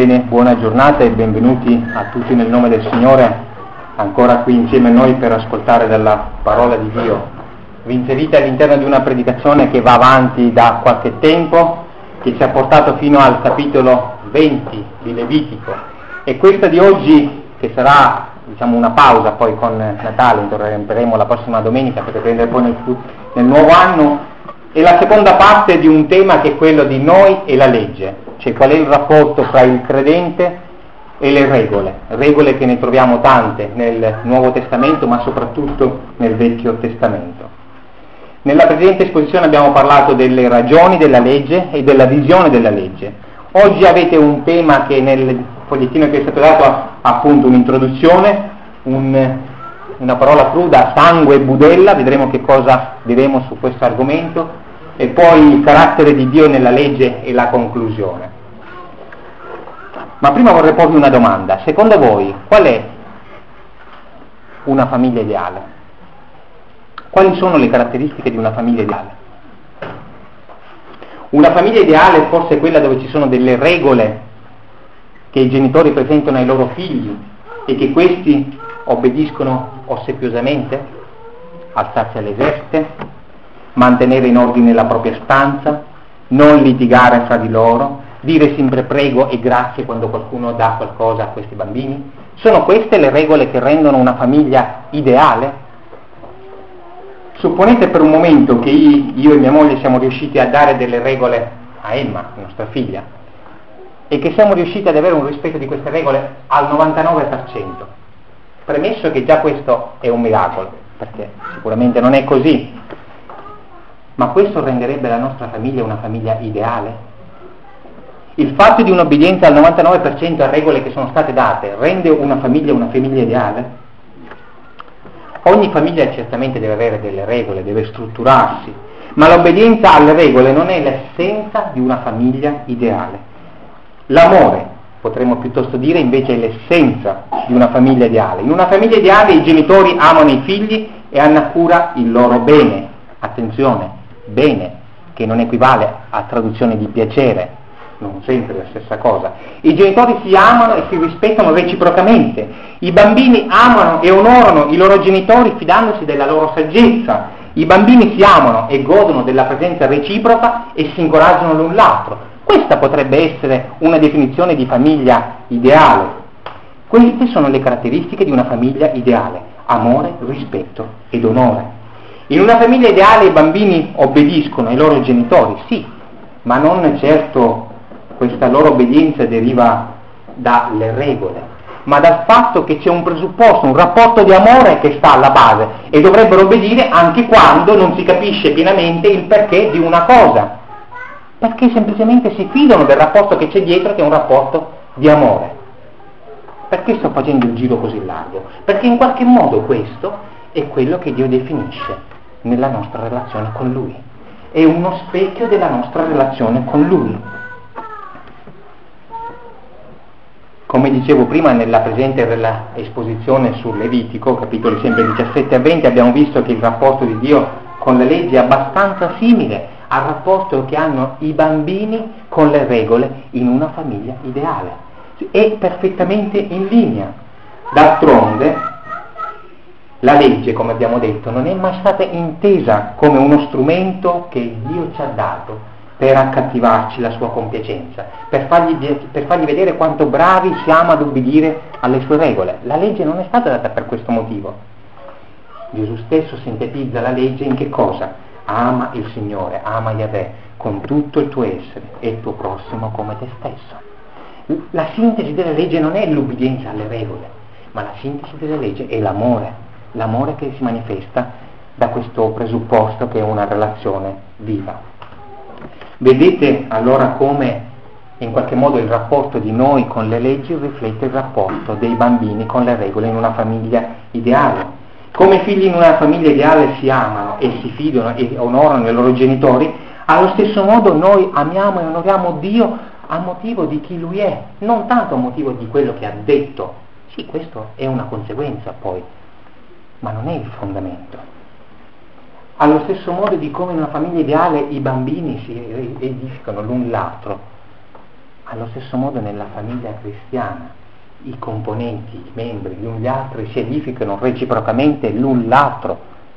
Bene, buona giornata e benvenuti a tutti nel nome del Signore, ancora qui insieme a noi per ascoltare dalla parola di Dio. Vi inserite all'interno di una predicazione che va avanti da qualche tempo, che ci ha portato fino al capitolo 20 di Levitico, e questa di oggi, che sarà una pausa, poi con Natale torneremo la prossima domenica per riprendere poi nel nuovo anno, è la seconda parte di un tema che è quello di noi e la legge, cioè qual è il rapporto fra il credente e le regole che ne troviamo tante nel Nuovo Testamento, ma soprattutto nel Vecchio Testamento. Nella precedente esposizione abbiamo parlato delle ragioni della legge e della visione della legge. Oggi avete un tema che nel fogliettino che è stato dato ha appunto un'introduzione, una parola cruda, sangue e budella, vedremo che cosa diremo su questo argomento, e poi il carattere di Dio nella legge e la conclusione. Ma prima vorrei porvi una domanda: secondo voi qual è una famiglia ideale? Quali sono le caratteristiche di una famiglia ideale? Una famiglia ideale è forse quella dove ci sono delle regole che i genitori presentano ai loro figli e che questi obbediscono ossequiosamente, alzarsi alle veste, mantenere in ordine la propria stanza, non litigare fra di loro, dire sempre prego e grazie quando qualcuno dà qualcosa a questi bambini. Sono queste le regole che rendono una famiglia ideale? Supponete per un momento che io e mia moglie siamo riusciti a dare delle regole a Emma, nostra figlia, e che siamo riusciti ad avere un rispetto di queste regole al 99%. Premesso che già questo è un miracolo, perché sicuramente non è così, ma questo renderebbe la nostra famiglia una famiglia ideale? Il fatto di un'obbedienza al 99% a regole che sono state date rende una famiglia ideale? Ogni famiglia certamente deve avere delle regole, deve strutturarsi, ma l'obbedienza alle regole non è l'essenza di una famiglia ideale. L'amore, potremmo piuttosto dire, invece è l'essenza di una famiglia ideale. In una famiglia ideale i genitori amano i figli e hanno a cura il loro bene. Attenzione, bene, che non equivale a traduzione di piacere, non sempre la stessa cosa. I genitori si amano e si rispettano reciprocamente. I bambini amano e onorano i loro genitori fidandosi della loro saggezza. I bambini si amano e godono della presenza reciproca e si incoraggiano l'un l'altro. Questa potrebbe essere una definizione di famiglia ideale. Queste sono le caratteristiche di una famiglia ideale: amore, rispetto ed onore. In una famiglia ideale i bambini obbediscono ai loro genitori, sì, ma non certo questa loro obbedienza deriva dalle regole, ma dal fatto che c'è un presupposto, un rapporto di amore che sta alla base, e dovrebbero obbedire anche quando non si capisce pienamente il perché di una cosa, perché semplicemente si fidano del rapporto che c'è dietro, che è un rapporto di amore. Perché sto facendo il giro così largo? Perché in qualche modo questo è quello che Dio definisce nella nostra relazione con Lui, è uno specchio della nostra relazione con Lui. Come dicevo prima, nella presente esposizione sul Levitico, capitoli sempre 17 e 20, abbiamo visto che il rapporto di Dio con la legge è abbastanza simile al rapporto che hanno i bambini con le regole in una famiglia ideale. È perfettamente in linea. D'altronde, la legge, come abbiamo detto, non è mai stata intesa come uno strumento che Dio ci ha dato per accattivarci la sua compiacenza, per fargli vedere quanto bravi siamo ad ubbidire alle sue regole. La legge non è stata data per questo motivo. Gesù stesso sintetizza la legge in che cosa? Ama il Signore, ama Yahweh con tutto il tuo essere e il tuo prossimo come te stesso. La sintesi della legge non è l'ubbidienza alle regole, ma la sintesi della legge è l'amore che si manifesta da questo presupposto che è una relazione viva. Vedete allora come in qualche modo il rapporto di noi con le leggi riflette il rapporto dei bambini con le regole in una famiglia ideale. Come i figli in una famiglia ideale si amano e si fidano e onorano i loro genitori, allo stesso modo noi amiamo e onoriamo Dio a motivo di chi Lui è, non tanto a motivo di quello che ha detto. Sì, questo è una conseguenza poi, ma non è il fondamento. Allo stesso modo di come in una famiglia ideale i bambini si edificano l'un l'altro Allo stesso modo nella famiglia cristiana i componenti, i membri, gli uni gli altri si edificano reciprocamente l'un l'altro.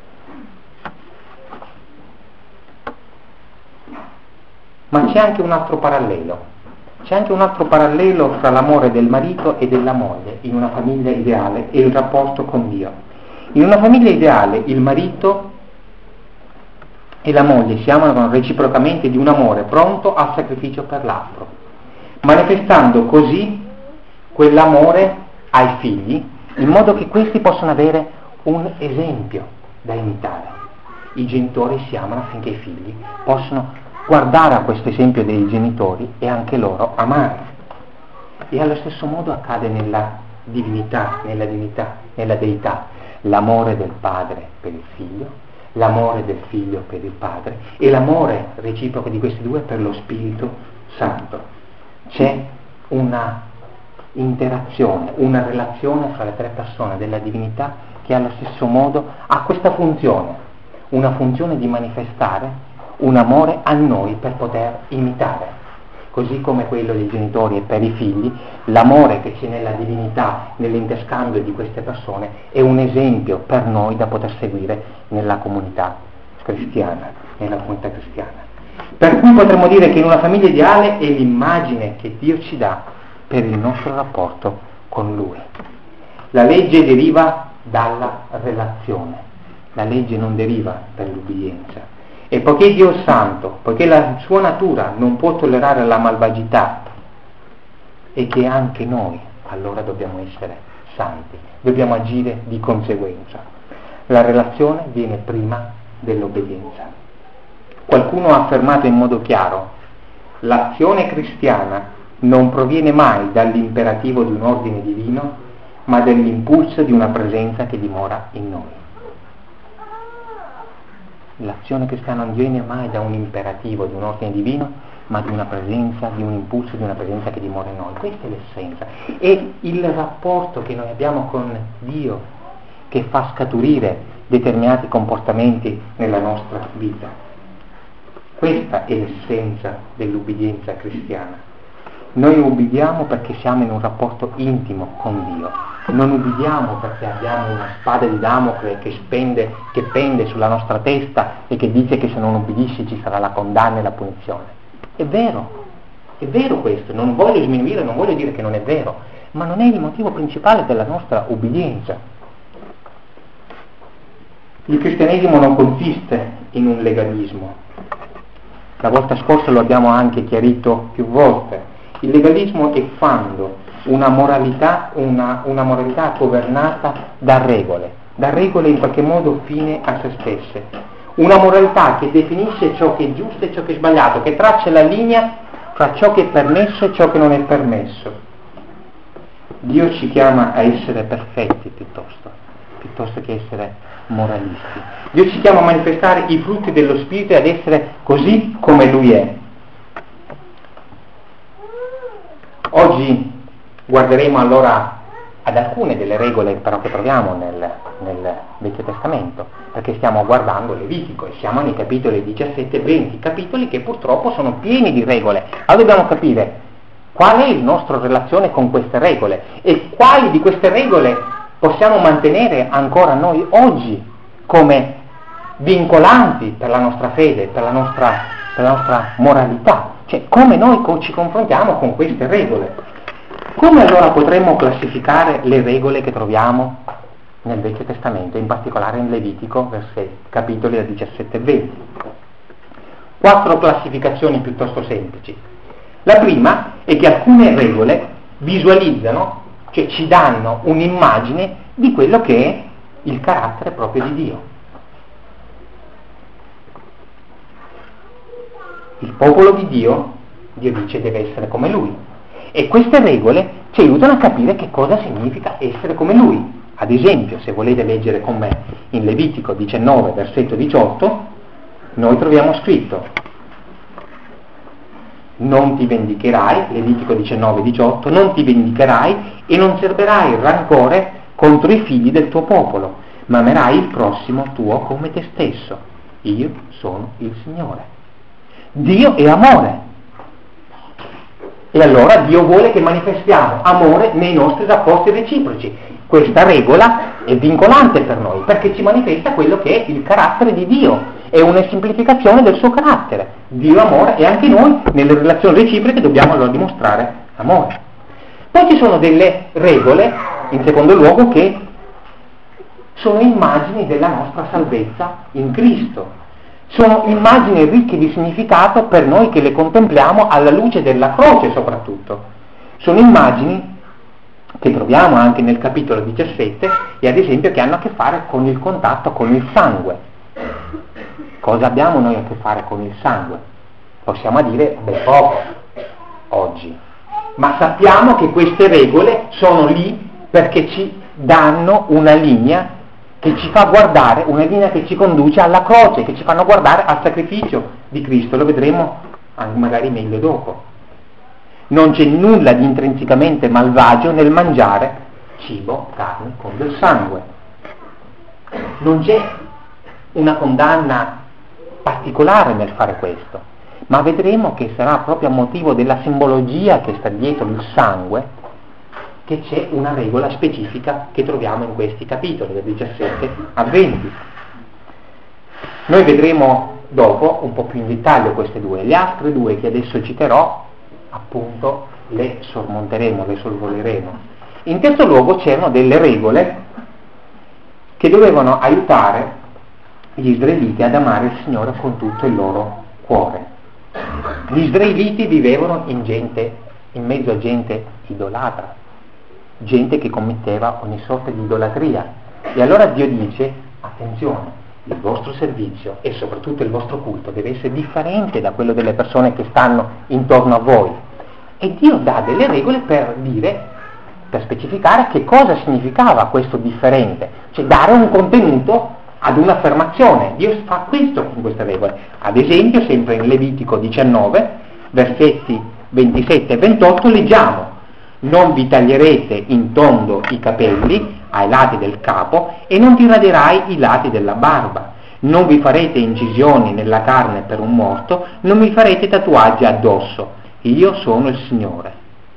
Ma c'è anche un altro parallelo. C'è anche un altro parallelo fra l'amore del marito e della moglie in una famiglia ideale e il rapporto con Dio. In una famiglia ideale il marito e la moglie si amano reciprocamente di un amore pronto al sacrificio per l'altro, manifestando così quell'amore ai figli, in modo che questi possano avere un esempio da imitare. I genitori si amano affinché i figli possano guardare a questo esempio dei genitori e anche loro amare. E allo stesso modo accade nella divinità, nella deità, l'amore del padre per il figlio, l'amore del figlio per il padre e l'amore reciproco di questi due per lo Spirito Santo. C'è una interazione, una relazione fra le tre persone della divinità che allo stesso modo ha questa funzione, una funzione di manifestare un amore a noi per poter imitare, così come quello dei genitori e per i figli. L'amore che c'è nella divinità, nell'interscambio di queste persone, è un esempio per noi da poter seguire nella comunità cristiana, Per cui potremmo dire che in una famiglia ideale è l'immagine che Dio ci dà per il nostro rapporto con Lui. La legge deriva dalla relazione, la legge non deriva dall'ubbidienza. E poiché Dio è santo, poiché la sua natura non può tollerare la malvagità, e che anche noi allora dobbiamo essere santi, dobbiamo agire di conseguenza. La relazione viene prima dell'obbedienza. Qualcuno ha affermato in modo chiaro: l'azione cristiana non proviene mai dall'imperativo di un ordine divino, ma dall'impulso di una presenza che dimora in noi. L'azione cristiana non viene mai da un imperativo, di un ordine divino, ma di una presenza, di un impulso, di una presenza che dimora in noi. Questa è l'essenza. È il rapporto che noi abbiamo con Dio che fa scaturire determinati comportamenti nella nostra vita. Questa è l'essenza dell'ubbidienza cristiana. Noi ubbidiamo perché siamo in un rapporto intimo con Dio. Non ubbidiamo perché abbiamo una spada di Damocle che pende sulla nostra testa e che dice che se non ubbidisci ci sarà la condanna e la punizione. È vero questo, non voglio sminuire, non voglio dire che non è vero, ma non è il motivo principale della nostra ubbidienza. Il cristianesimo non consiste in un legalismo. La volta scorsa lo abbiamo anche chiarito più volte. Il legalismo è quando una moralità governata da regole in qualche modo fine a se stesse, una moralità che definisce ciò che è giusto e ciò che è sbagliato, che traccia la linea fra ciò che è permesso e ciò che non è permesso. Dio ci chiama a essere perfetti piuttosto che essere moralisti. Dio ci chiama a manifestare i frutti dello Spirito e ad essere così come Lui è. Oggi guarderemo allora ad alcune delle regole però che troviamo nel Vecchio Testamento, perché stiamo guardando Levitico e siamo nei capitoli 17 e 20, capitoli che purtroppo sono pieni di regole. Allora dobbiamo capire qual è la nostra relazione con queste regole e quali di queste regole possiamo mantenere ancora noi oggi come vincolanti per la nostra fede, per la nostra moralità. Cioè, come noi ci confrontiamo con queste regole. Come allora potremmo classificare le regole che troviamo nel Vecchio Testamento, in particolare in Levitico, capitoli da 17 e 20? 4 classificazioni piuttosto semplici. La prima è che alcune regole visualizzano, cioè ci danno un'immagine di quello che è il carattere proprio di Dio. Il popolo di Dio dice deve essere come Lui. E queste regole ci aiutano a capire che cosa significa essere come Lui. Ad esempio, se volete leggere con me in Levitico 19, versetto 18, noi troviamo scritto: non ti vendicherai, Levitico 19, 18, non ti vendicherai e non serberai rancore contro i figli del tuo popolo, ma amerai il prossimo tuo come te stesso. Io sono il Signore. Dio è amore. E allora Dio vuole che manifestiamo amore nei nostri rapporti reciproci. Questa regola è vincolante per noi, perché ci manifesta quello che è il carattere di Dio, è una semplificazione del suo carattere. Dio amore, e anche noi nelle relazioni reciproche dobbiamo allora dimostrare amore. Poi ci sono delle regole, in secondo luogo, che sono immagini della nostra salvezza in Cristo. Sono immagini ricche di significato per noi che le contempliamo alla luce della croce soprattutto. Sono immagini che troviamo anche nel capitolo 17 e ad esempio che hanno a che fare con il contatto con il sangue. Cosa abbiamo noi a che fare con il sangue? Possiamo dire poco oggi, ma sappiamo che queste regole sono lì perché ci danno una linea che ci fa guardare, una linea che ci conduce alla croce, che ci fanno guardare al sacrificio di Cristo. Lo vedremo magari meglio dopo. Non c'è nulla di intrinsecamente malvagio nel mangiare cibo, carne con del sangue. Non c'è una condanna particolare nel fare questo, ma vedremo che sarà proprio a motivo della simbologia che sta dietro il sangue che c'è una regola specifica che troviamo in questi capitoli, da 17 a 20. Noi vedremo dopo un po' più in dettaglio queste due. Le altre due che adesso citerò, appunto, le sormonteremo, le sorvoleremo. In terzo luogo c'erano delle regole che dovevano aiutare gli israeliti ad amare il Signore con tutto il loro cuore. Gli israeliti vivevano in mezzo a gente idolatra, gente che commetteva ogni sorta di idolatria, e allora Dio dice: attenzione, il vostro servizio e soprattutto il vostro culto deve essere differente da quello delle persone che stanno intorno a voi. E Dio dà delle regole per dire, per specificare che cosa significava questo differente, cioè dare un contenuto ad un'affermazione. Dio fa questo con queste regole. Ad esempio, sempre in Levitico 19, versetti 27 e 28, leggiamo: non vi taglierete in tondo i capelli ai lati del capo e non ti raderai i lati della barba, non vi farete incisioni nella carne per un morto, non vi farete tatuaggi addosso, io sono il Signore.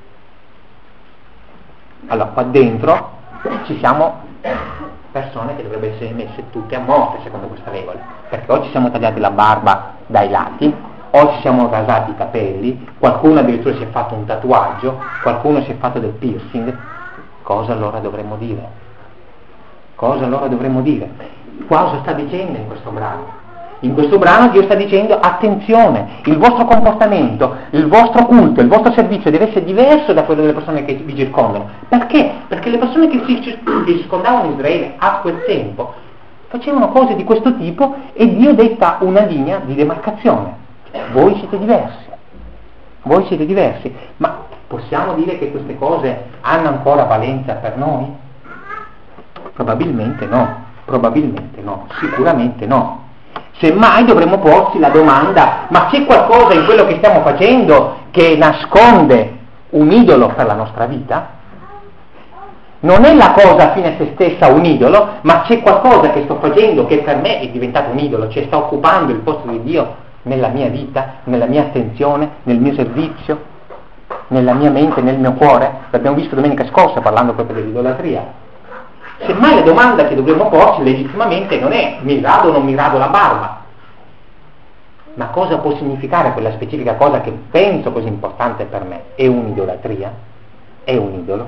Allora, qua dentro ci siamo persone che dovrebbero essere messe tutte a morte secondo questa regola, perché o ci siamo tagliati la barba dai lati, o ci siamo rasati i capelli, qualcuno addirittura si è fatto un tatuaggio, qualcuno si è fatto del piercing. Cosa allora dovremmo dire? Cosa allora dovremmo dire? Cosa sta dicendo in questo brano? In questo brano Dio sta dicendo: attenzione, il vostro comportamento, il vostro culto, il vostro servizio deve essere diverso da quello delle persone che vi circondano. Perché? Perché le persone che circondavano Israele a quel tempo facevano cose di questo tipo e Dio detta una linea di demarcazione. Voi siete diversi, ma possiamo dire che queste cose hanno ancora valenza per noi? Probabilmente no, sicuramente no. Semmai dovremmo porci la domanda: ma c'è qualcosa in quello che stiamo facendo che nasconde un idolo per la nostra vita? Non è la cosa fine a se stessa un idolo, ma c'è qualcosa che sto facendo che per me è diventato un idolo, cioè sta occupando il posto di Dio nella mia vita, nella mia attenzione, nel mio servizio, nella mia mente, nel mio cuore. L'abbiamo visto domenica scorsa parlando proprio dell'idolatria. Semmai la domanda che dovremmo porci legittimamente non è: mi rado o non mi rado la barba, ma cosa può significare quella specifica cosa che penso così importante per me? È un'idolatria? È un idolo?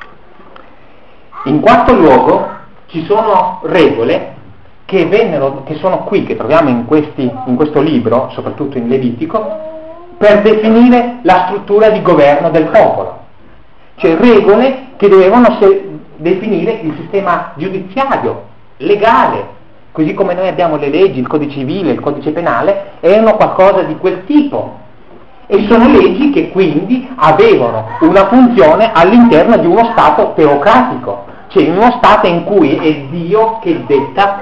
In quarto luogo ci sono regole che sono qui, che troviamo in questo libro, soprattutto in Levitico, per definire la struttura di governo del popolo. Cioè regole che dovevano definire il sistema giudiziario, legale, così come noi abbiamo le leggi, il codice civile, il codice penale, erano qualcosa di quel tipo. E sono leggi che quindi avevano una funzione all'interno di uno Stato teocratico, cioè in uno Stato in cui è Dio che detta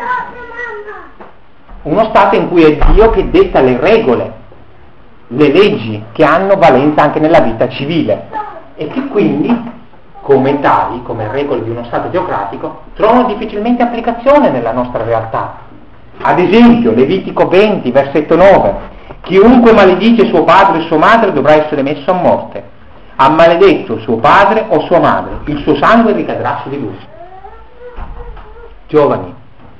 le regole, le leggi che hanno valenza anche nella vita civile e che quindi, come tali, come regole di uno Stato teocratico, trovano difficilmente applicazione nella nostra realtà. Ad esempio, Levitico 20, versetto 9: chiunque maledice suo padre e sua madre dovrà essere messo a morte. ha maledetto suo padre o sua madre, il suo sangue ricadrà su di lui. Giovani,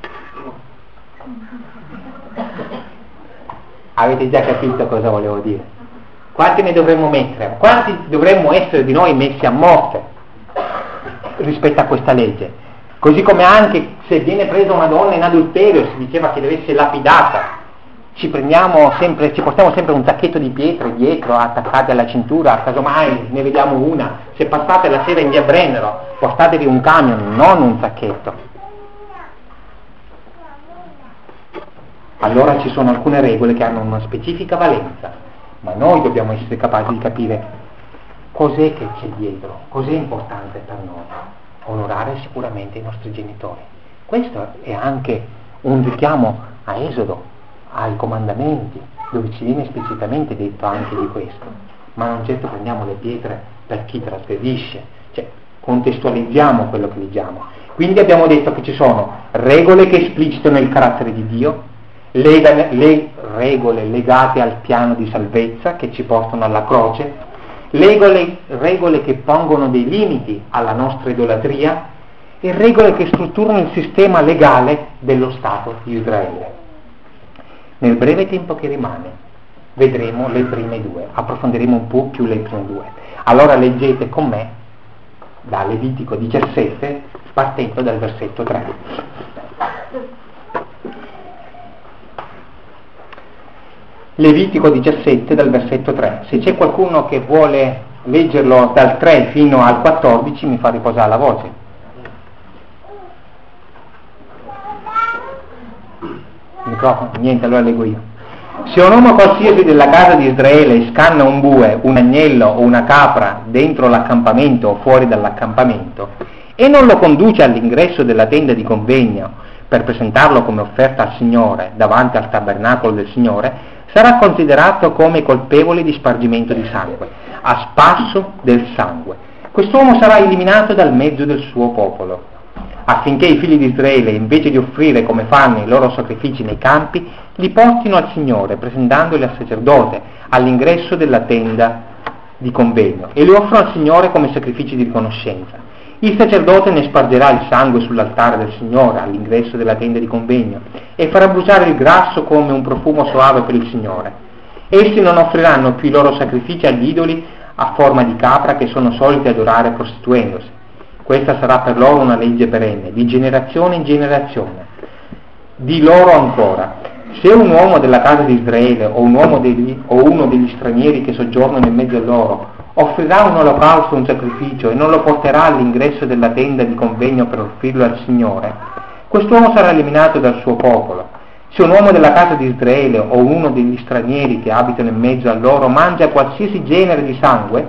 avete già capito cosa volevo dire? Quanti ne dovremmo mettere? Quanti dovremmo essere di noi messi a morte rispetto a questa legge? Così come anche se viene presa una donna in adulterio, si diceva che deve essere lapidata, ci portiamo sempre un sacchetto di pietre dietro attaccate alla cintura, casomai ne vediamo una. Se passate la sera in via Brennero, portatevi un camion, non un sacchetto. Allora ci sono alcune regole che hanno una specifica valenza, ma noi dobbiamo essere capaci di capire cos'è che c'è dietro, cos'è importante per noi. Onorare sicuramente i nostri genitori. Questo è anche un richiamo a Esodo, ai comandamenti, dove ci viene esplicitamente detto anche di questo. Ma non certo prendiamo le pietre per chi trasgredisce, cioè contestualizziamo quello che leggiamo. Quindi abbiamo detto che ci sono regole che esplicitano il carattere di Dio, le regole legate al piano di salvezza che ci portano alla croce, regole che pongono dei limiti alla nostra idolatria e regole che strutturano il sistema legale dello Stato di Israele. Nel breve tempo che rimane vedremo le prime due, approfondiremo un po' più le prime due. Allora leggete con me da Levitico 17 partendo dal versetto 3. Levitico 17 dal versetto 3. Se c'è qualcuno che vuole leggerlo dal 3 fino al 14 mi fa riposare la voce. Microfono? Niente, allora leggo io. Se un uomo qualsiasi della casa di Israele scanna un bue, un agnello o una capra dentro l'accampamento o fuori dall'accampamento e non lo conduce all'ingresso della tenda di convegno per presentarlo come offerta al Signore davanti al tabernacolo del Signore, sarà considerato come colpevole di spargimento di sangue, a spasso del sangue. Quest'uomo sarà eliminato dal mezzo del suo popolo, affinché i figli di Israele, invece di offrire come fanno i loro sacrifici nei campi, li portino al Signore, presentandoli al sacerdote all'ingresso della tenda di convegno, e li offrono al Signore come sacrifici di riconoscenza. Il sacerdote ne spargerà il sangue sull'altare del Signore all'ingresso della tenda di convegno e farà bruciare il grasso come un profumo soave per il Signore. Essi non offriranno più i loro sacrifici agli idoli a forma di capra che sono soliti adorare prostituendosi. Questa sarà per loro una legge perenne, di generazione in generazione. Di loro ancora: se un uomo della casa di Israele o uno degli stranieri che soggiornano in mezzo a loro offrirà un olocausto, un sacrificio, e non lo porterà all'ingresso della tenda di convegno per offrirlo al Signore, quest'uomo sarà eliminato dal suo popolo. Se un uomo della casa di Israele o uno degli stranieri che abitano in mezzo a loro mangia qualsiasi genere di sangue,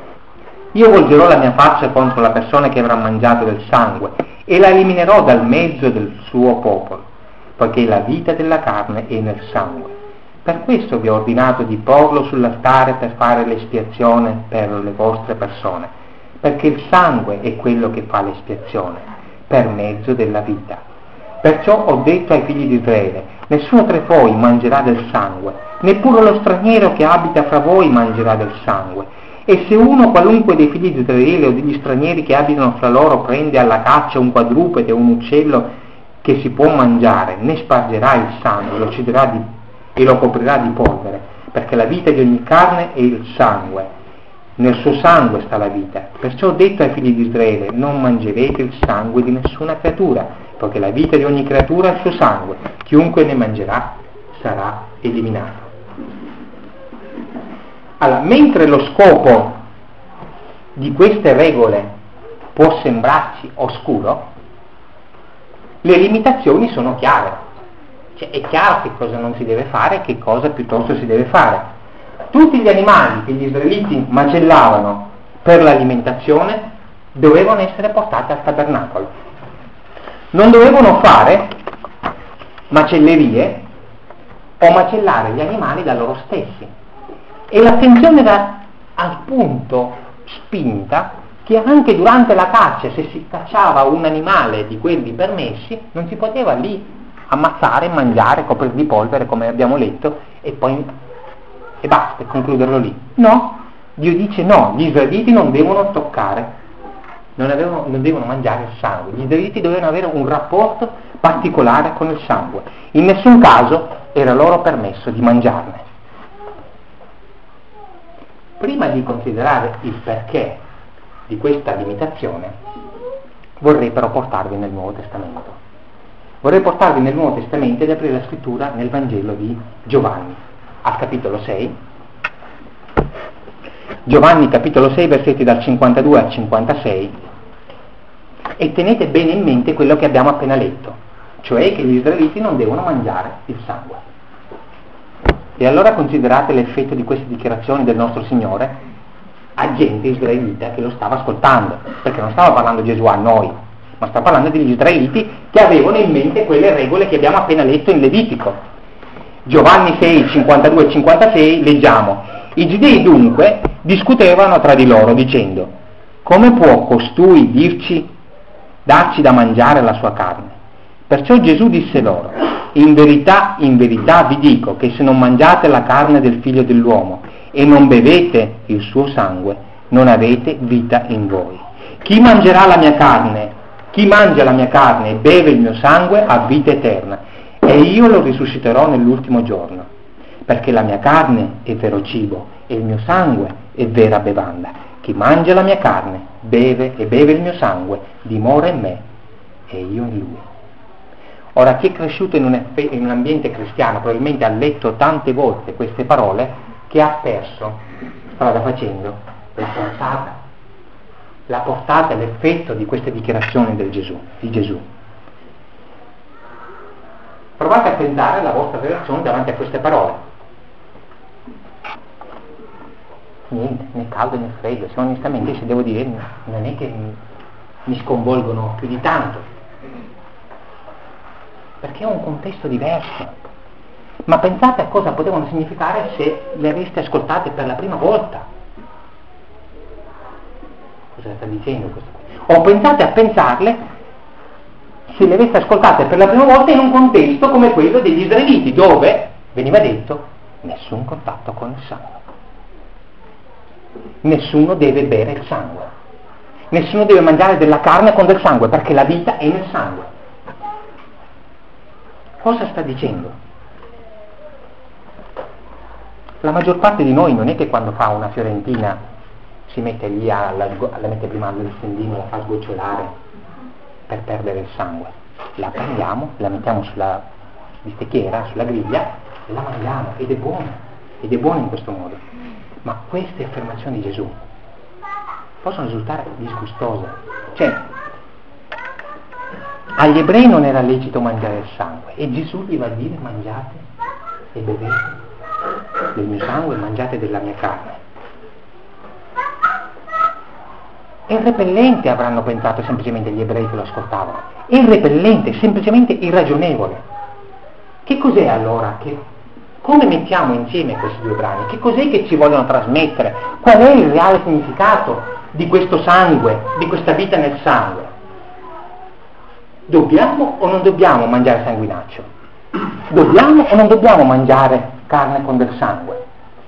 io volgerò la mia faccia contro la persona che avrà mangiato del sangue e la eliminerò dal mezzo del suo popolo, poiché la vita della carne è nel sangue. Per questo vi ho ordinato di porlo sull'altare per fare l'espiazione per le vostre persone, perché il sangue è quello che fa l'espiazione, per mezzo della vita. Perciò ho detto ai figli di Israele: nessuno tra voi mangerà del sangue, neppure lo straniero che abita fra voi mangerà del sangue. E se uno qualunque dei figli di Israele o degli stranieri che abitano fra loro prende alla caccia un quadrupede o un uccello che si può mangiare, ne spargerà il sangue, lo ucciderà e lo coprirà di polvere, perché la vita di ogni carne è il sangue, nel suo sangue sta la vita. Perciò ho detto ai figli di Israele: non mangerete il sangue di nessuna creatura, poiché la vita di ogni creatura è il suo sangue, chiunque ne mangerà sarà eliminato. Allora, mentre lo scopo di queste regole può sembrarci oscuro, le limitazioni sono chiare. Cioè, è chiaro che cosa non si deve fare e che cosa piuttosto si deve fare. Tutti gli animali che gli israeliti macellavano per l'alimentazione dovevano essere portati al tabernacolo. Non dovevano fare macellerie o macellare gli animali da loro stessi. E l'attenzione era al punto spinta che anche durante la caccia, se si cacciava un animale di quelli permessi, non si poteva lì ammazzare, mangiare, coprire di polvere, come abbiamo letto, e poi e basta, concluderlo lì. No, Dio dice no, gli israeliti non devono toccare, non devono mangiare il sangue, gli israeliti dovevano avere un rapporto particolare con il sangue, in nessun caso era loro permesso di mangiarne. Prima di considerare il perché di questa limitazione, vorrei però portarvi nel Nuovo Testamento. Vorrei portarvi nel Nuovo Testamento ed aprire la scrittura nel Vangelo di Giovanni, al capitolo 6. Giovanni capitolo 6, versetti dal 52 al 56, e tenete bene in mente quello che abbiamo appena letto, cioè che gli israeliti non devono mangiare il sangue. E allora considerate l'effetto di queste dichiarazioni del nostro Signore a gente israelita che lo stava ascoltando, perché non stava parlando Gesù a noi, ma sta parlando degli israeliti che avevano in mente quelle regole che abbiamo appena letto in Levitico. Giovanni 6, 52 e 56 leggiamo: i giudei dunque discutevano tra di loro dicendo: come può costui darci da mangiare la sua carne? Perciò Gesù disse loro: in verità vi dico che se non mangiate la carne del figlio dell'uomo e non bevete il suo sangue, non avete vita in voi. Chi mangia la mia carne e beve il mio sangue ha vita eterna, e io lo risusciterò nell'ultimo giorno, perché la mia carne è vero cibo e il mio sangue è vera bevanda. Chi mangia la mia carne e beve il mio sangue dimora in me e io in lui. Ora, chi è cresciuto in un ambiente cristiano probabilmente ha letto tante volte queste parole, che ha perso, strada facendo, la portata e l'effetto di queste dichiarazioni di Gesù. Provate a pensare alla vostra reazione davanti a queste parole. Niente, né caldo né freddo, se onestamente, se devo dire, non è che mi sconvolgono più di tanto, perché è un contesto diverso. Ma pensate a cosa potevano significare se le aveste ascoltate per la prima volta. Cosa sta dicendo questo? O pensate a pensarle se le aveste ascoltate per la prima volta in un contesto come quello degli israeliti, dove veniva detto nessun contatto con il sangue. Nessuno deve bere il sangue. Nessuno deve mangiare della carne con del sangue, perché la vita è nel sangue. Cosa sta dicendo? La maggior parte di noi non è che quando fa una fiorentina si mette lì la mette prima al stendino, la fa sgocciolare per perdere il sangue. La prendiamo, la mettiamo sulla bistecchiera, sulla griglia e la mangiamo, ed è buona in questo modo. Ma queste affermazioni di Gesù possono risultare disgustose. Cioè, agli ebrei non era lecito mangiare il sangue, e Gesù gli va a dire: mangiate e bevete del mio sangue, mangiate della mia carne. È repellente, avranno pensato semplicemente gli ebrei che lo ascoltavano. È repellente, semplicemente irragionevole. Che cos'è allora? Come mettiamo insieme questi due brani? Che cos'è che ci vogliono trasmettere? Qual è il reale significato di questo sangue, di questa vita nel sangue? Dobbiamo o non dobbiamo mangiare sanguinaccio? Dobbiamo o non dobbiamo mangiare carne con del sangue?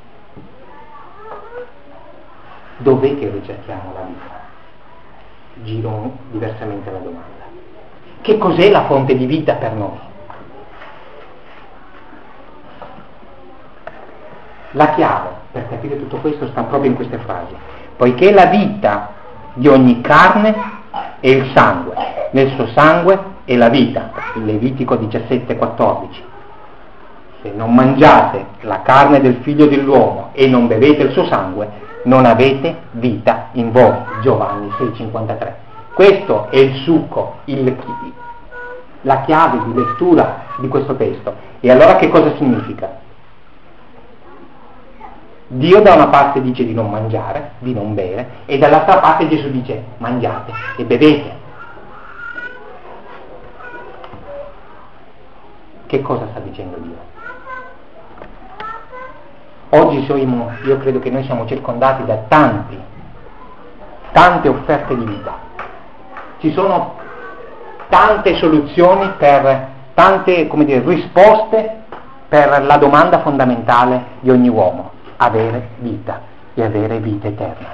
Dov'è che ricerchiamo la vita? Giro diversamente la domanda. Che cos'è la fonte di vita per noi? La chiave per capire tutto questo sta proprio in queste frasi. Poiché la vita di ogni carne è il sangue, nel suo sangue è la vita. Levitico 17,14. Se non mangiate la carne del figlio dell'uomo e non bevete il suo sangue, non avete vita in voi. Giovanni 6,53. Questo è il succo, la chiave di lettura di questo testo. E allora che cosa significa? Dio da una parte dice di non mangiare, di non bere, e dall'altra parte Gesù dice mangiate e bevete. Che cosa sta dicendo Dio? Oggi io credo che noi siamo circondati da tante offerte di vita. Ci sono tante soluzioni tante, risposte per la domanda fondamentale di ogni uomo: avere vita. e avere vita eterna.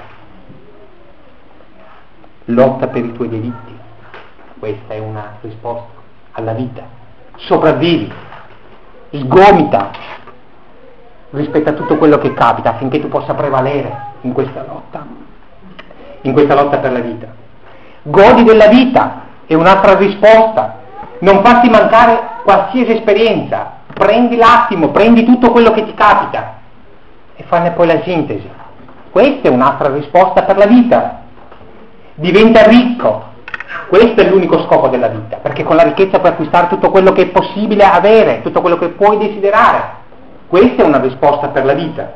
Lotta per i tuoi diritti, questa è una risposta alla vita. Sopravvivi, sgomita rispetto a tutto quello che capita affinché tu possa prevalere in questa lotta per la vita. Godi della vita, è un'altra risposta. Non farti mancare qualsiasi esperienza, prendi l'attimo, prendi tutto quello che ti capita e fanne poi la sintesi. Questa è un'altra risposta per la vita. Diventa ricco, questo è l'unico scopo della vita, perché con la ricchezza puoi acquistare tutto quello che è possibile avere, tutto quello che puoi desiderare. Questa è una risposta per la vita.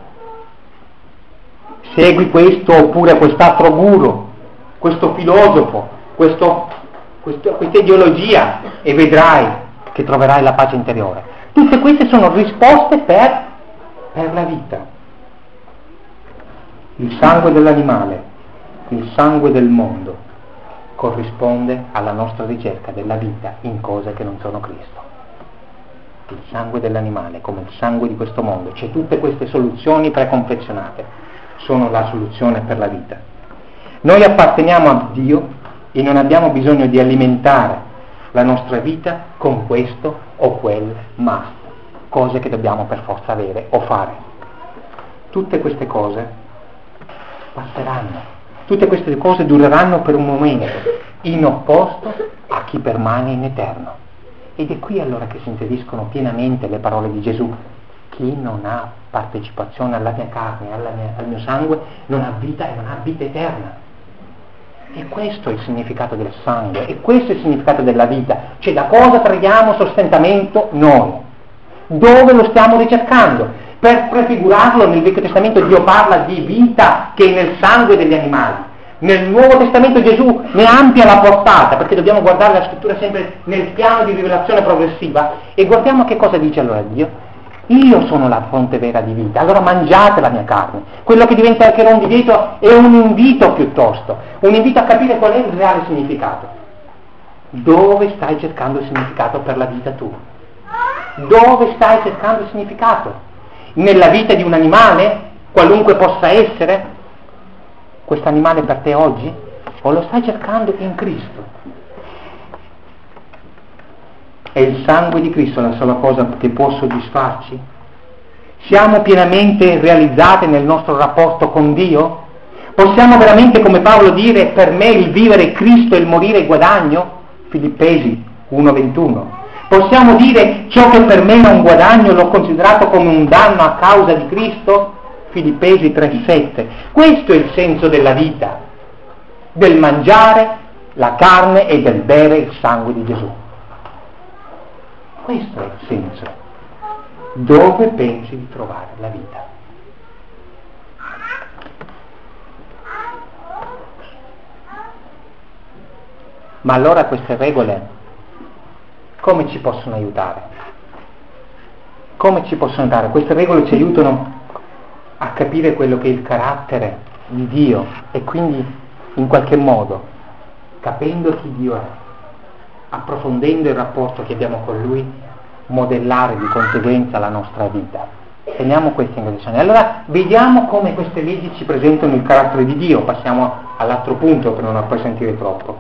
Segui questo oppure quest'altro guru, questo filosofo, questa ideologia e vedrai che troverai la pace interiore. Tutte queste sono risposte per la vita. Il sangue dell'animale, il sangue del mondo corrisponde alla nostra ricerca della vita in cose che non sono Cristo. Il sangue dell'animale, come il sangue di questo mondo, c'è tutte queste soluzioni preconfezionate, sono la soluzione per la vita. Noi apparteniamo a Dio e non abbiamo bisogno di alimentare la nostra vita con questo o quel must, cose che dobbiamo per forza avere o fare. Tutte queste cose passeranno. Tutte queste cose dureranno per un momento, in opposto a chi permane in eterno. Ed è qui allora che si inseriscono pienamente le parole di Gesù. Chi non ha partecipazione alla mia carne, al mio sangue, non ha vita e non ha vita eterna. E questo è il significato del sangue, e questo è il significato della vita. Cioè, da cosa traiamo sostentamento noi? Dove lo stiamo ricercando? Per prefigurarlo, nel Vecchio Testamento Dio parla di vita che è nel sangue degli animali. Nel Nuovo Testamento Gesù ne amplia la portata, perché dobbiamo guardare la scrittura sempre nel piano di rivelazione progressiva, e guardiamo che cosa dice allora Dio. Io sono la fonte vera di vita, allora mangiate la mia carne. Quello che diventa anche un divieto è un invito piuttosto, un invito a capire qual è il reale significato. Dove stai cercando il significato per la vita tu? Dove stai cercando il significato? Nella vita di un animale, qualunque possa essere, questo animale per te oggi, o lo stai cercando in Cristo? È il sangue di Cristo la sola cosa che può soddisfarci? Siamo pienamente realizzate nel nostro rapporto con Dio? Possiamo veramente, come Paolo, dire per me il vivere è Cristo e il morire è guadagno? Filippesi 1,21. Possiamo dire ciò che per me è un guadagno l'ho considerato come un danno a causa di Cristo? Filippesi 3,7. Questo è il senso della vita, del mangiare la carne e del bere il sangue di Gesù. Questo è il senso. Dove pensi di trovare la vita? Ma allora queste regole come ci possono aiutare? Come ci possono aiutare? Queste regole ci aiutano a capire quello che è il carattere di Dio e quindi in qualche modo, capendo chi Dio è, approfondendo il rapporto che abbiamo con Lui, modellare di conseguenza la nostra vita. Teniamo queste in considerazione. Allora vediamo come queste leggi ci presentano il carattere di Dio. Passiamo all'altro punto per non appesantire troppo.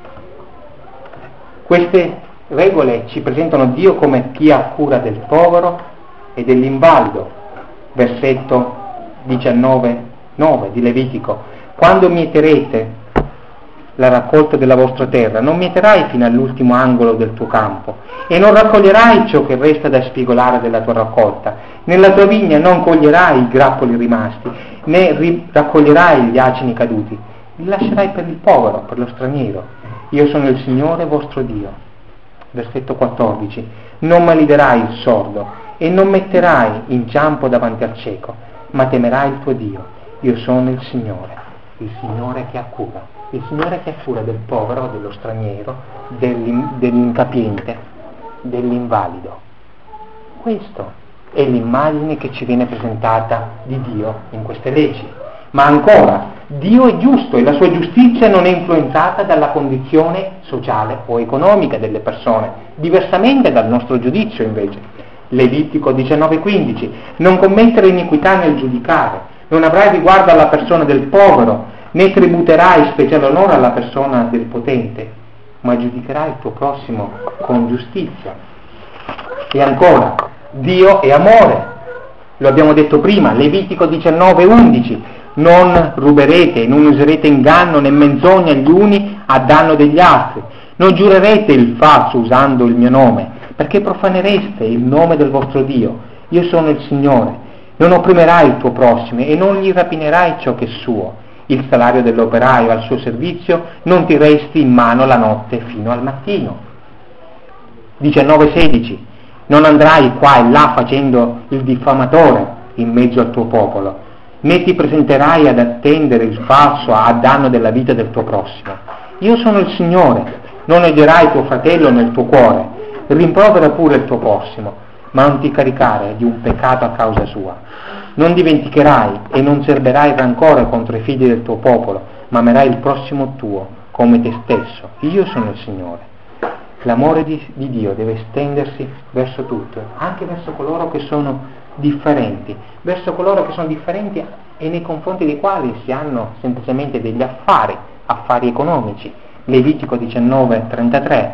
Queste regole ci presentano Dio come chi ha cura del povero e dell'invalido. Versetto 19:9 di Levitico. Quando mieterete la raccolta della vostra terra, non mieterai fino all'ultimo angolo del tuo campo e non raccoglierai ciò che resta da spigolare della tua raccolta. Nella tua vigna non coglierai i grappoli rimasti, né raccoglierai gli acini caduti. Li lascerai per il povero, per lo straniero. Io sono il Signore vostro Dio. Versetto 14. Non maliderai il sordo e non metterai inciampo davanti al cieco, ma temerai il tuo Dio. Io sono il Signore che ha cura. Il Signore che ha cura del povero, dello straniero, dell'incapiente, dell'invalido. Questo è l'immagine che ci viene presentata di Dio in queste leggi. Ma ancora, Dio è giusto e la sua giustizia non è influenzata dalla condizione sociale o economica delle persone, diversamente dal nostro giudizio invece. Levitico 19:15. Non commettere iniquità nel giudicare, non avrai riguardo alla persona del povero, né tributerai speciale onore alla persona del potente, ma giudicherai il tuo prossimo con giustizia. E ancora, Dio è amore, lo abbiamo detto prima, Levitico 19:11, non ruberete, non userete inganno né menzogna gli uni a danno degli altri, non giurerete il falso usando il mio nome, perché profanereste il nome del vostro Dio. Io sono il Signore. Non opprimerai il tuo prossimo e non gli rapinerai ciò che è suo. Il salario dell'operaio al suo servizio non ti resti in mano la notte fino al mattino. 19:16. Non andrai qua e là facendo il diffamatore in mezzo al tuo popolo, né ti presenterai ad attendere il falso a danno della vita del tuo prossimo. Io sono il Signore. Non odierai tuo fratello nel tuo cuore, rimprovera pure il tuo prossimo, ma non ti caricare di un peccato a causa sua. Non dimenticherai e non serberai rancore contro i figli del tuo popolo, ma amerai il prossimo tuo come te stesso. Io sono il Signore. L'amore di Dio deve estendersi verso tutti, anche verso coloro che sono differenti, verso coloro che sono differenti e nei confronti dei quali si hanno semplicemente degli affari economici. Levitico 19:33.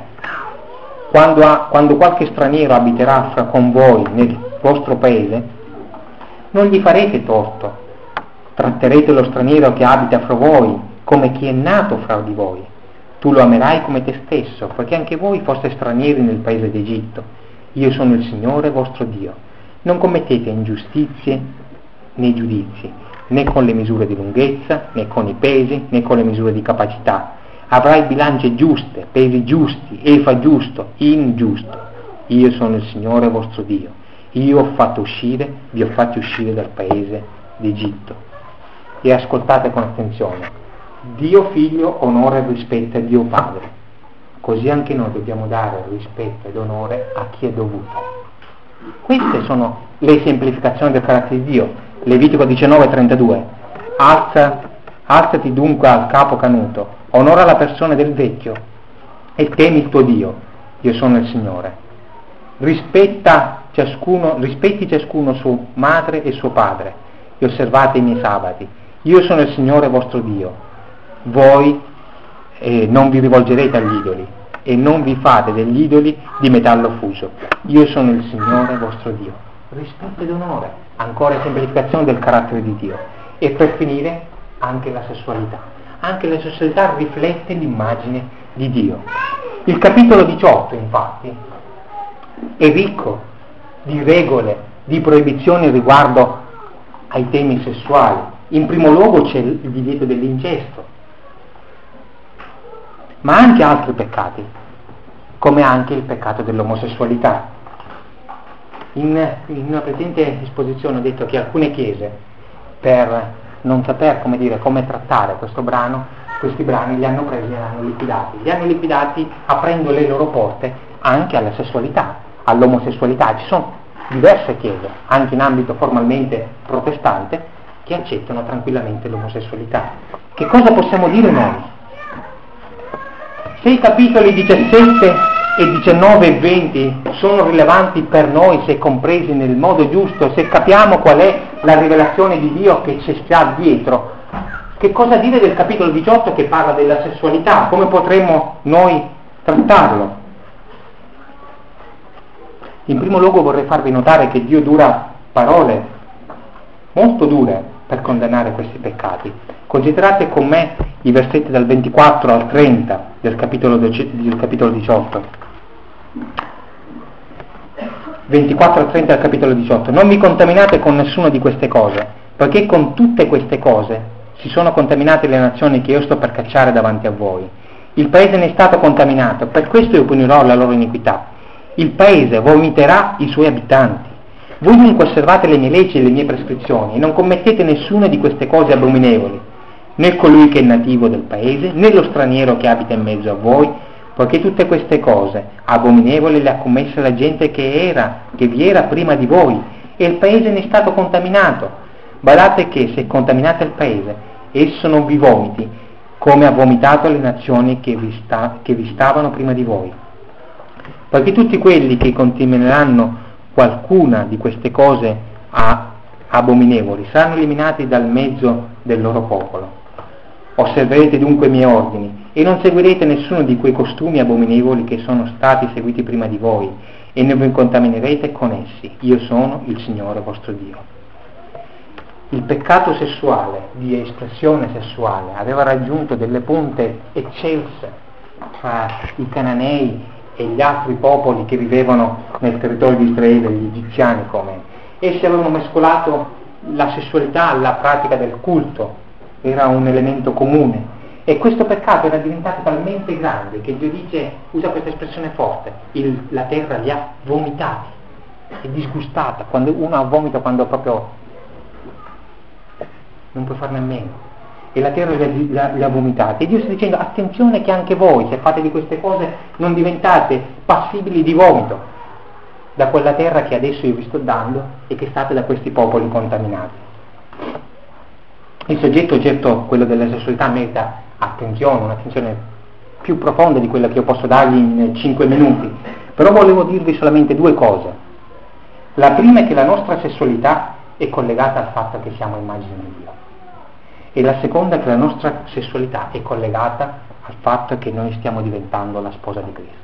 Quando qualche straniero abiterà con voi nel vostro paese, non gli farete torto, tratterete lo straniero che abita fra voi come chi è nato fra di voi. Tu lo amerai come te stesso, perché anche voi foste stranieri nel paese d'Egitto. Io sono il Signore vostro Dio. Non commettete ingiustizie né giudizi, né con le misure di lunghezza, né con i pesi, né con le misure di capacità. Avrai bilance giuste, pesi giusti, efa giusto, ingiusto. Io sono il Signore vostro Dio. Io vi ho fatti uscire dal paese d'Egitto. E ascoltate con attenzione. Dio Figlio onora e rispetta Dio Padre. Così anche noi dobbiamo dare rispetto ed onore a chi è dovuto. Queste sono le esemplificazioni del carattere di Dio. Levitico 19:32. Alzati dunque al capo canuto, onora la persona del vecchio e temi il tuo Dio. Io sono il Signore. Rispetti ciascuno suo madre e suo padre e osservate i miei sabati. Io sono il Signore vostro Dio. Voi non vi rivolgerete agli idoli e non vi fate degli idoli di metallo fuso. Io sono il Signore vostro Dio. Rispetto ed onore, ancora esemplificazione del carattere di Dio. E per finire anche la sessualità. Anche la sessualità riflette l'immagine di Dio. Il capitolo 18 infatti è ricco di regole, di proibizioni riguardo ai temi sessuali. In primo luogo c'è il divieto dell'incesto, ma anche altri peccati, come anche il peccato dell'omosessualità. In una precedente esposizione ho detto che alcune chiese, per non saper come trattare questi brani li hanno presi e li hanno liquidati. Li hanno liquidati aprendo le loro porte anche alla sessualità, all'omosessualità. Ci sono diverse chiese, anche in ambito formalmente protestante, che accettano tranquillamente l'omosessualità. Che cosa possiamo dire noi? Se i capitoli 17 e 19 e 20 sono rilevanti per noi, se compresi nel modo giusto, se capiamo qual è la rivelazione di Dio che ci sta dietro, che cosa dire del capitolo 18 che parla della sessualità? Come potremmo noi trattarlo? In primo luogo vorrei farvi notare che Dio dura parole molto dure per condannare questi peccati. Considerate con me i versetti dal 24 al 30 del capitolo 18. 24 al 30 del capitolo 18. Non vi contaminate con nessuna di queste cose, perché con tutte queste cose si sono contaminate le nazioni che io sto per cacciare davanti a voi. Il paese ne è stato contaminato, per questo io punirò la loro iniquità. Il paese vomiterà i suoi abitanti. Voi dunque osservate le mie leggi e le mie prescrizioni e non commettete nessuna di queste cose abominevoli, né colui che è nativo del paese, né lo straniero che abita in mezzo a voi, poiché tutte queste cose abominevoli le ha commesse la gente che vi era prima di voi, e il paese ne è stato contaminato. Badate che se contaminate il paese, esso non vi vomiti, come ha vomitato le nazioni che vi stavano prima di voi. Poiché tutti quelli che contamineranno qualcuna di queste cose abominevoli saranno eliminati dal mezzo del loro popolo. Osserverete dunque i miei ordini e non seguirete nessuno di quei costumi abominevoli che sono stati seguiti prima di voi, e non vi contaminerete con essi. Io sono il Signore vostro Dio. Il peccato sessuale, di espressione sessuale, aveva raggiunto delle punte eccelse tra i cananei e gli altri popoli che vivevano nel territorio di Israele, gli egiziani come. Essi avevano mescolato la sessualità alla pratica del culto, era un elemento comune, e questo peccato era diventato talmente grande che Dio dice, usa questa espressione forte, la terra li ha vomitati, è disgustata. Quando uno ha vomito, quando proprio non puoi farne a meno, e la terra li ha vomitati, e Dio sta dicendo attenzione che anche voi, se fate di queste cose, non diventate passibili di vomito da quella terra che adesso io vi sto dando e che state da questi popoli contaminati. Il soggetto oggetto, quello della sessualità, merita attenzione, un'attenzione più profonda di quella che io posso dargli in 5 minuti, però volevo dirvi solamente 2 cose. La prima è che la nostra sessualità è collegata al fatto che siamo immagine di Dio, e la seconda è che la nostra sessualità è collegata al fatto che noi stiamo diventando la sposa di Cristo.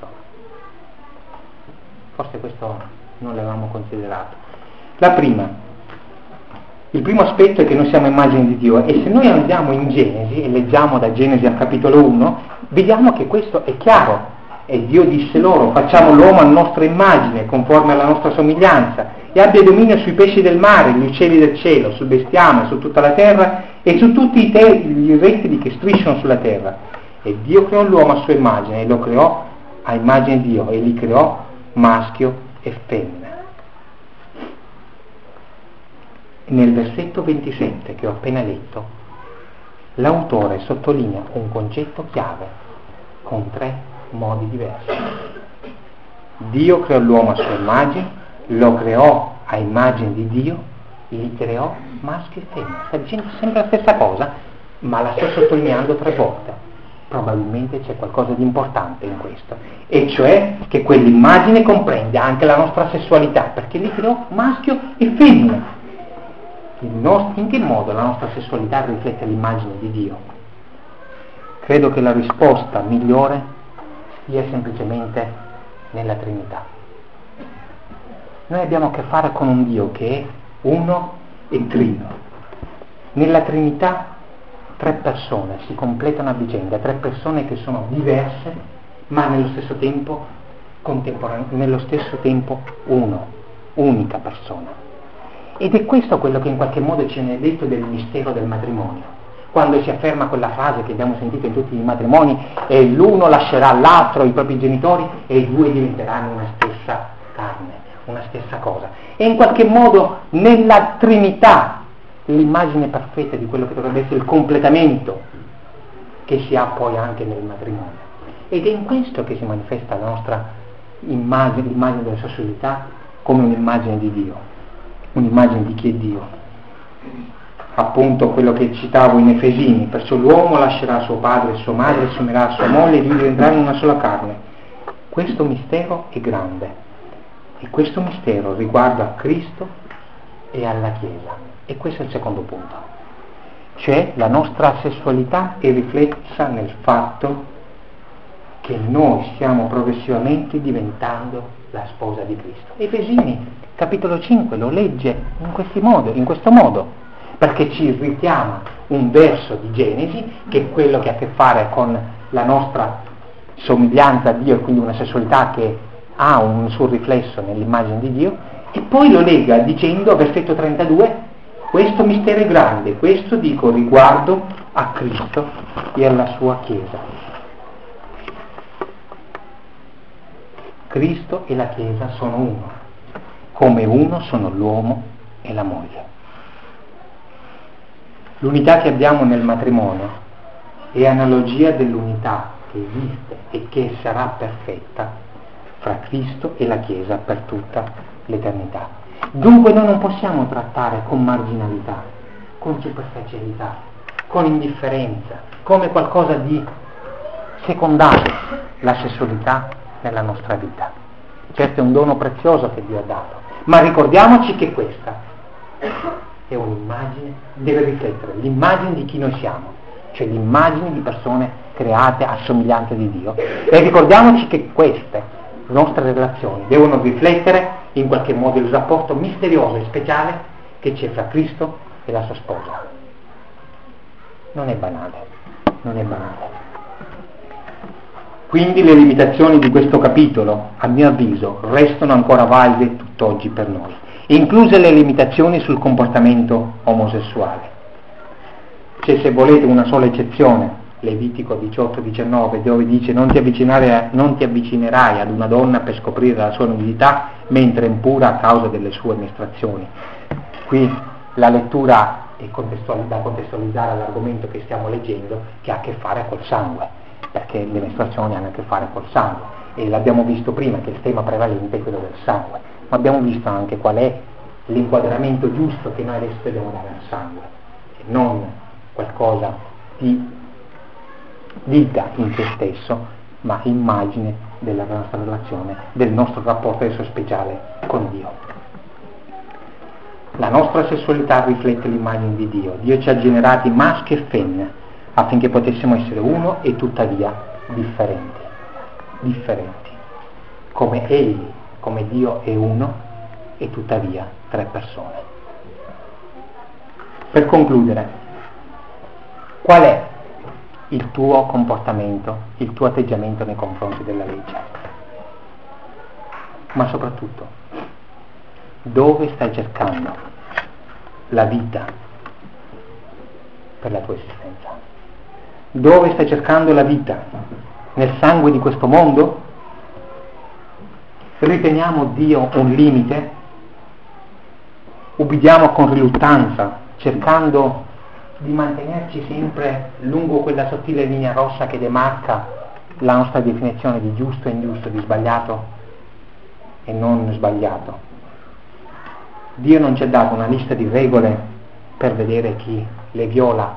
Forse questo non l'avevamo considerato. La prima, il primo aspetto è che noi siamo immagini di Dio, e se noi andiamo in Genesi e leggiamo da Genesi al capitolo 1, vediamo che questo è chiaro. E Dio disse loro: facciamo l'uomo a nostra immagine, conforme alla nostra somiglianza, e abbia dominio sui pesci del mare, gli uccelli del cielo, sul bestiame, su tutta la terra e su tutti gli rettili che strisciano sulla terra. E Dio creò l'uomo a sua immagine, e lo creò a immagine di Dio, e li creò maschio e femmina. Nel versetto 27 che ho appena letto, l'autore sottolinea un concetto chiave con 3 modi diversi. Dio creò l'uomo a sua immagine, lo creò a immagine di Dio, li creò maschio e femmina. Sta dicendo sempre la stessa cosa, ma la sta sottolineando 3 volte. Probabilmente c'è qualcosa di importante in questo, e cioè che quell'immagine comprende anche la nostra sessualità, perché li creò maschio e femmina. In che modo la nostra sessualità riflette l'immagine di Dio? Credo che la risposta migliore stia semplicemente nella Trinità. Noi abbiamo a che fare con un Dio che è uno e trino. Nella Trinità 3 persone si completano a vicenda, 3 persone che sono diverse, ma nello stesso tempo unica persona. Ed è questo quello che in qualche modo ce n'è detto del mistero del matrimonio, quando si afferma quella frase che abbiamo sentito in tutti i matrimoni: e l'uno lascerà l'altro, i propri genitori, e i 2 diventeranno una stessa carne, una stessa cosa. E in qualche modo nella Trinità l'immagine perfetta di quello che dovrebbe essere il completamento che si ha poi anche nel matrimonio. Ed è in questo che si manifesta la nostra immagine, l'immagine della sessualità, come un'immagine di Dio, un'immagine di chi è Dio. Appunto quello che citavo in Efesini: perciò l'uomo lascerà suo padre e sua madre, assumerà sua moglie, e i 2 diventeranno una sola carne. Questo mistero è grande, e questo mistero riguarda Cristo e alla Chiesa. E questo è il secondo punto, cioè la nostra sessualità è riflessa nel fatto che noi stiamo progressivamente diventando la sposa di Cristo. Efesini capitolo 5 lo legge in questo modo, perché ci richiama un verso di Genesi, che è quello che ha a che fare con la nostra somiglianza a Dio, e quindi una sessualità che ha un suo riflesso nell'immagine di Dio, e poi lo lega dicendo, versetto 32, questo mistero è grande, questo dico riguardo a Cristo e alla sua Chiesa. Cristo e la Chiesa sono uno, come uno sono l'uomo e la moglie. L'unità che abbiamo nel matrimonio è analogia dell'unità che esiste e che sarà perfetta fra Cristo e la Chiesa per tutta l'eternità. Dunque noi non possiamo trattare con marginalità, con superficialità, con indifferenza, come qualcosa di secondario la sessualità nella nostra vita. Certo è un dono prezioso che Dio ha dato, ma ricordiamoci che questa è un'immagine, deve riflettere l'immagine di chi noi siamo, cioè l'immagine di persone create a somiglianza di Dio. E ricordiamoci che queste nostre relazioni devono riflettere in qualche modo il rapporto misterioso e speciale che c'è fra Cristo e la sua sposa. Non è banale, non è banale. Quindi le limitazioni di questo capitolo, a mio avviso, restano ancora valide tutt'oggi per noi, incluse le limitazioni sul comportamento omosessuale. C'è, se volete, una sola eccezione, Levitico 18-19, dove dice non ti avvicinerai ad una donna per scoprire la sua nudità mentre è impura a causa delle sue mestruazioni. Qui la lettura è da contestualizzare all'argomento che stiamo leggendo, che ha a che fare col sangue, perché le mestruazioni hanno a che fare col sangue, e l'abbiamo visto prima che il tema prevalente è quello del sangue, ma abbiamo visto anche qual è l'inquadramento giusto che noi adesso dobbiamo dare al sangue, e non qualcosa di vita in se stesso, ma immagine della nostra relazione, del nostro rapporto adesso speciale con Dio. La nostra sessualità riflette l'immagine di Dio. Dio ci ha generati maschi e femmine affinché potessimo essere uno e tuttavia differenti, come Egli, come Dio è uno e tuttavia tre persone. Per concludere, qual è il tuo comportamento, il tuo atteggiamento nei confronti della legge? Ma soprattutto, dove stai cercando la vita per la tua esistenza? Dove stai cercando la vita? Nel sangue di questo mondo? Riteniamo Dio un limite? Ubbidiamo con riluttanza, cercando di mantenerci sempre lungo quella sottile linea rossa che demarca la nostra definizione di giusto e ingiusto, di sbagliato e non sbagliato. Dio non ci ha dato una lista di regole per vedere chi le viola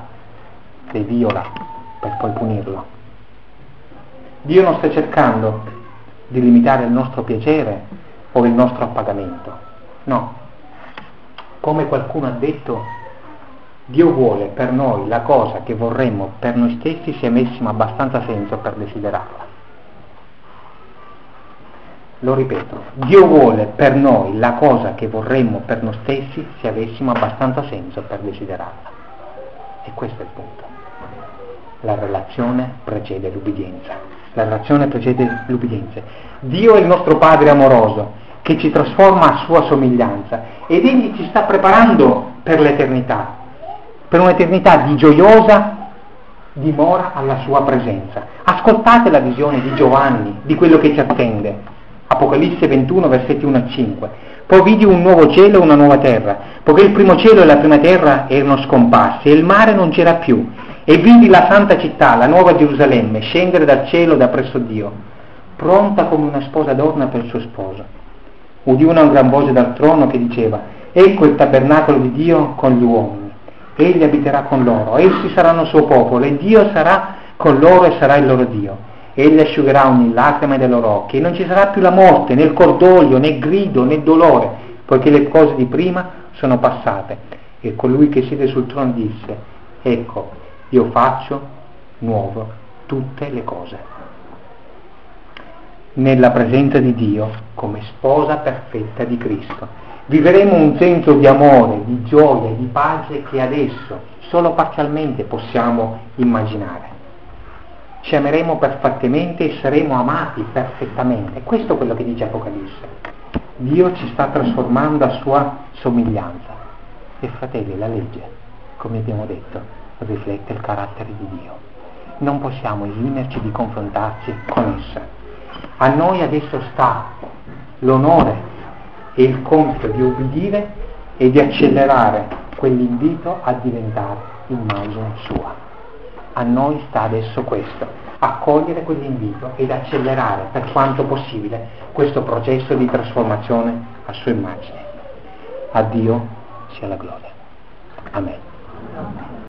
per poi punirlo. Dio non sta cercando di limitare il nostro piacere o il nostro appagamento, no. Come qualcuno ha detto, Dio vuole per noi la cosa che vorremmo per noi stessi se avessimo abbastanza senso per desiderarla. Lo ripeto, Dio vuole per noi la cosa che vorremmo per noi stessi se avessimo abbastanza senso per desiderarla. E questo è il punto. La relazione precede l'ubbidienza. La relazione precede l'ubbidienza. Dio è il nostro Padre amoroso che ci trasforma a sua somiglianza ed Egli ci sta preparando per l'eternità, per un'eternità di gioiosa dimora alla sua presenza. Ascoltate la visione di Giovanni, di quello che ci attende. Apocalisse 21, versetti 1 a 5. Poi vidi un nuovo cielo e una nuova terra, poiché il primo cielo e la prima terra erano scomparsi e il mare non c'era più. E vidi la santa città, la nuova Gerusalemme, scendere dal cielo da presso Dio, pronta come una sposa adorna per il suo sposo. Udì una gran voce dal trono che diceva: ecco il tabernacolo di Dio con gli uomini. Egli abiterà con loro, essi saranno suo popolo, e Dio sarà con loro e sarà il loro Dio. Egli asciugherà ogni lacrima dai loro occhi, e non ci sarà più la morte, né il cordoglio, né grido, né dolore, poiché le cose di prima sono passate. E colui che siede sul trono disse: ecco, io faccio nuovo tutte le cose. Nella presenza di Dio, come sposa perfetta di Cristo, vivremo un senso di amore, di gioia e di pace che adesso solo parzialmente possiamo immaginare. Ci ameremo perfettamente e saremo amati perfettamente. Questo è quello che dice Apocalisse. Dio ci sta trasformando a sua somiglianza. E fratelli, la legge, come abbiamo detto, riflette il carattere di Dio. Non possiamo esimerci di confrontarci con essa. A noi adesso sta l'onore e il compito di ubbidire e di accelerare quell'invito a diventare immagine sua. A noi sta adesso questo, accogliere quell'invito ed accelerare per quanto possibile questo processo di trasformazione a sua immagine. A Dio sia la gloria. Amen.